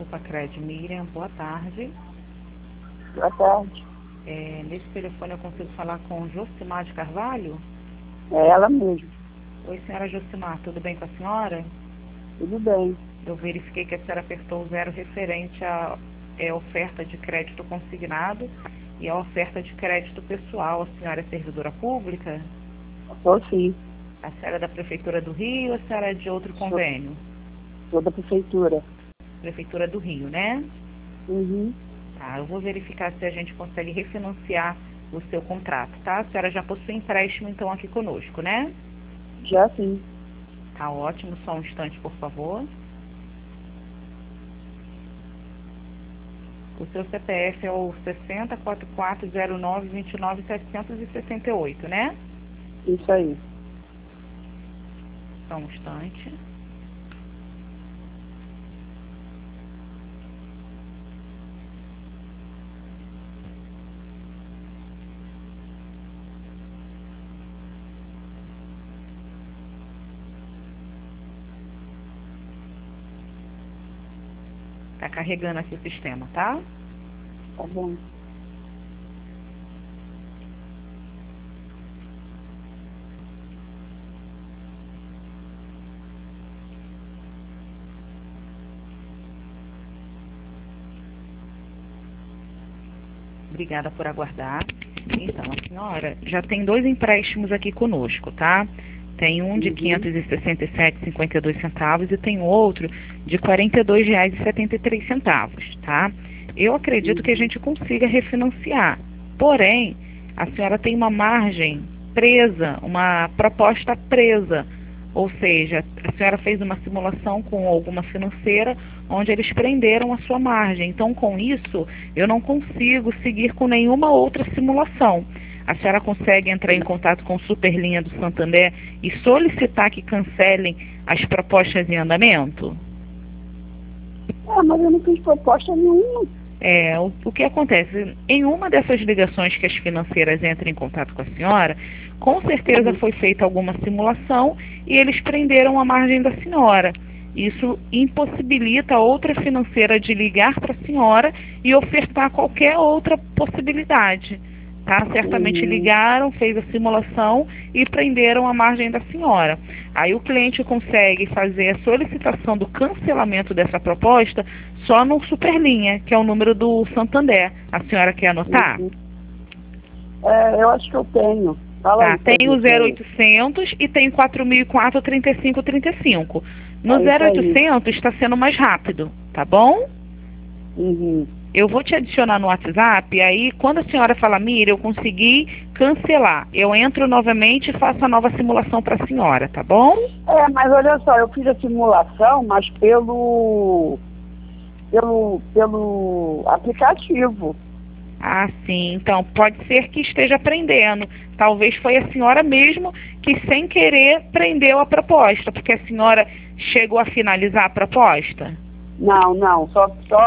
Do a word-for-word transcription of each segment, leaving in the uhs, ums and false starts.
Desculpa, Cred. Miriam, boa tarde. Boa tarde. É, nesse telefone eu consigo falar com Josimar de Carvalho? É ela mesmo. Oi, senhora Josimar, tudo bem com a senhora? Tudo bem. Eu verifiquei que a senhora apertou o zero referente à é, oferta de crédito consignado e a oferta de crédito pessoal. A senhora é servidora pública? Sou sim. A senhora é da Prefeitura do Rio ou a senhora é de outro convênio? Sou da Prefeitura. Prefeitura do Rio, né? Uhum. Tá, eu vou verificar se a gente consegue refinanciar o seu contrato, tá? A senhora já possui empréstimo, então, aqui conosco, né? Já sim. Tá ótimo, só um instante, por favor. O seu C P F é o sessenta, quarenta e quatro, zero nove, vinte e nove, setecentos e sessenta e oito, né? Isso aí. Só um instante. Tá carregando aqui o sistema, tá? Tá bom. Obrigada por aguardar. Então, a senhora já tem dois empréstimos aqui conosco, tá? Tem um de Uhum. quinhentos e sessenta e sete reais e cinquenta e dois centavos e tem outro de quarenta e dois reais e setenta e três centavos, tá? Eu acredito Uhum. que a gente consiga refinanciar. Porém, a senhora tem uma margem presa, uma proposta presa. Ou seja, a senhora fez uma simulação com alguma financeira onde eles prenderam a sua margem. Então, com isso, eu não consigo seguir com nenhuma outra simulação. A senhora consegue entrar em contato com o Superlinha do Santander e solicitar que cancelem as propostas em andamento? Ah, mas eu não fiz proposta nenhuma. É, o, o que acontece? Em uma dessas ligações que as financeiras entram em contato com a senhora, com certeza Uhum. foi feita alguma simulação e eles prenderam a margem da senhora. Isso impossibilita a outra financeira de ligar para a senhora e ofertar qualquer outra possibilidade. Tá? Certamente Uhum. ligaram, fez a simulação e prenderam a margem da senhora. Aí o cliente consegue fazer a solicitação do cancelamento dessa proposta só no Superlinha, que é o número do Santander. A senhora quer anotar? Uhum. É, eu acho que eu tenho. Fala Tá, aí, tem o Fabio, zero oitocentos e tem o quatro mil e quatro, trinta e cinco trinta e cinco. No É isso zero aí. oitocentos está sendo mais rápido, tá bom? Uhum. Eu vou te adicionar no WhatsApp, e aí quando a senhora fala, Miriam, eu consegui cancelar, eu entro novamente e faço a nova simulação para a senhora, tá bom? É, mas olha só, eu fiz a simulação, mas pelo, pelo, pelo aplicativo. Ah, sim. Então, pode ser que esteja prendendo. Talvez foi a senhora mesmo que, sem querer, prendeu a proposta, porque a senhora chegou a finalizar a proposta? Não, não, só,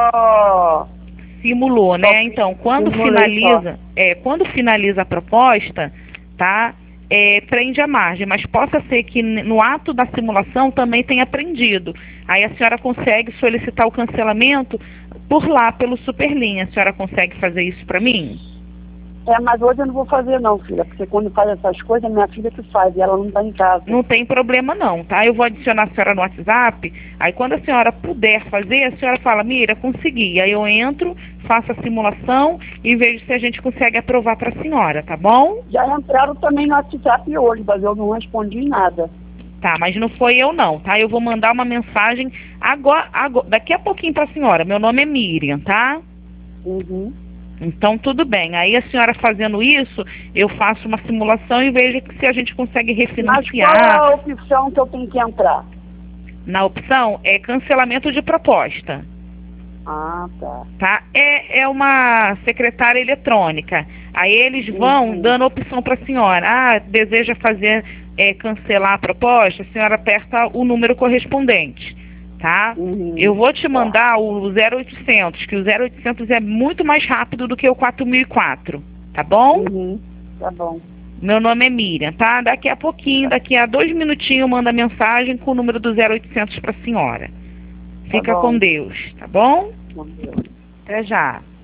só, Simulou, né? Então, quando simulei finaliza, é, quando finaliza a proposta, tá? É, prende a margem, mas possa ser que n- no ato da simulação também tenha prendido. Aí a senhora consegue solicitar o cancelamento por lá, pelo Superlinha. A senhora consegue fazer isso para mim? É, mas hoje eu não vou fazer não, filha, porque quando faz essas coisas, minha filha que faz, e ela não está em casa. Não tem problema não, tá? Eu vou adicionar a senhora no WhatsApp, aí quando a senhora puder fazer, a senhora fala, Mira, consegui. Aí eu entro, faço a simulação e vejo se a gente consegue aprovar para a senhora, tá bom? Já entraram também no WhatsApp hoje, mas eu não respondi nada. Tá, mas não foi eu não, tá? Eu vou mandar uma mensagem agora, agora daqui a pouquinho para a senhora. Meu nome é Miriam, tá? Uhum. Então, tudo bem. Aí a senhora fazendo isso, eu faço uma simulação e vejo se a gente consegue Mas refinanciar. qual é a opção que eu tenho que entrar? Na opção é cancelamento de proposta. Ah, tá. Tá? É, é uma secretária eletrônica. Aí eles vão Uhum. dando opção para a senhora. Ah, deseja fazer, é, cancelar a proposta? A senhora aperta o número correspondente. Tá? Uhum. Eu vou te mandar o zero oitocentos, que o zero oitocentos é muito mais rápido do que o quatro mil e quatro. Tá bom? Uhum. Tá bom. Meu nome é Miriam, tá? Daqui a pouquinho, daqui a dois minutinhos, eu mando a mensagem com o número do zero oitocentos para a senhora. Fica bom. com Deus, tá bom? Com Deus. Até já.